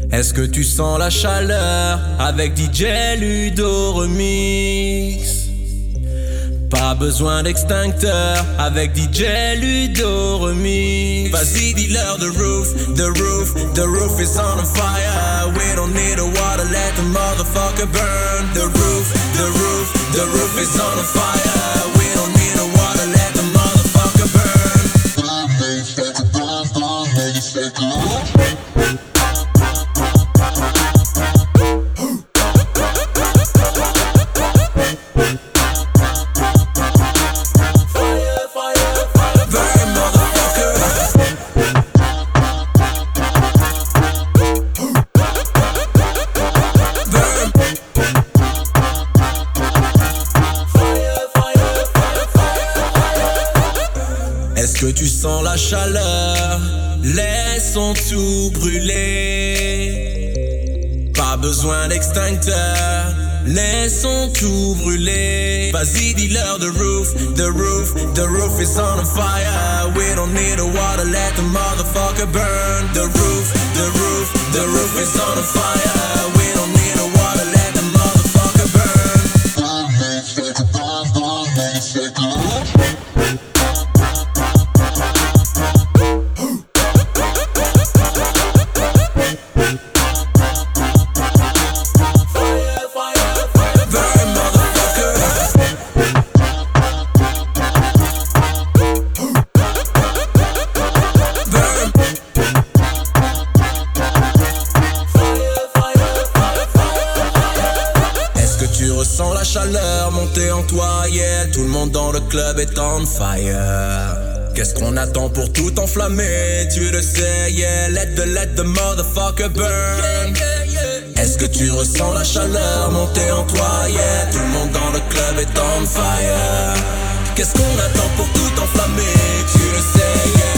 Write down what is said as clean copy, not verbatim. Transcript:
Est-ce que tu sens la chaleur avec DJ Ludo Remix? Pas besoin d'extincteur avec DJ Ludo Remix. Vas-y, dis-leur the roof is on fire. We don't need a water, let the motherfucker burn. The roof is on fire. We don't need a water, let the motherfucker burn. Est-ce que tu sens la chaleur? Laissons tout brûler. Pas besoin d'extincteur, laissons tout brûler. Vas-y, dis-leur the roof is on fire. We don't need a water, let the motherfucker burn. The roof is on fire. We don't need a water, let the motherfucker burn. Tu ressens la chaleur monter en toi, yeah. Tout le monde dans le club est on fire. Qu'est-ce qu'on attend pour tout enflammer? Tu le sais, yeah. Let the motherfucker burn. Est-ce que tu ressens la chaleur monter en toi, yeah. Tout le monde dans le club est on fire. Qu'est-ce qu'on attend pour tout enflammer? Tu le sais, yeah.